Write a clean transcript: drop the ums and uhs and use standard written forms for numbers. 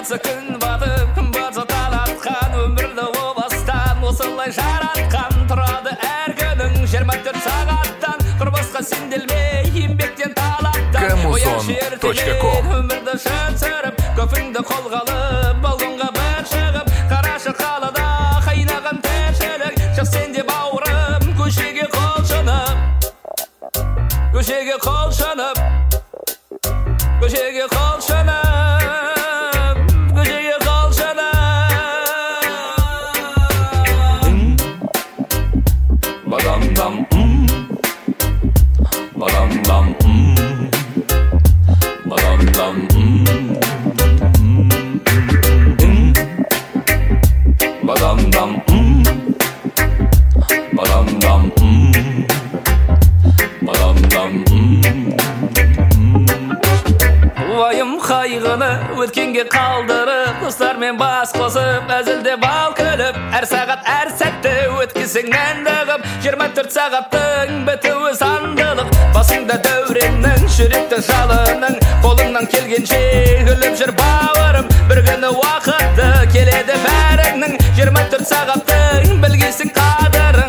батса күн батып батса талатқан өмірді о бастан осылай жаратқан тұрады әр күнің 24 сағаттан құрбасқа сенделмей еңбектен талаптан Камузон.ком өмірді шын сырып көпіңді қолға алып балғынға бір шығып қарашы қалада қайнаған тіршілік шық сен де бауырым көшеге қол жинап көшеге қол жинап көшеге қол жинап көшеге қол жинап бадам-дам бадам-дам бадам-дам бадам-дам бадам-дам бадам-дам уайым қайғыны өткенге қалдырып достармен бас қосып әзілде бал күліп әр сағат әр сәтті өткізсең мәнді қып 24 сағаттың бітуі сандылық басыңда дәуреннің жүректің жалының қолыңнан келгенше күліп жүр бауырым бір күні уақыты келеді бәріңнің 24 сағаттың білгейсің қадірің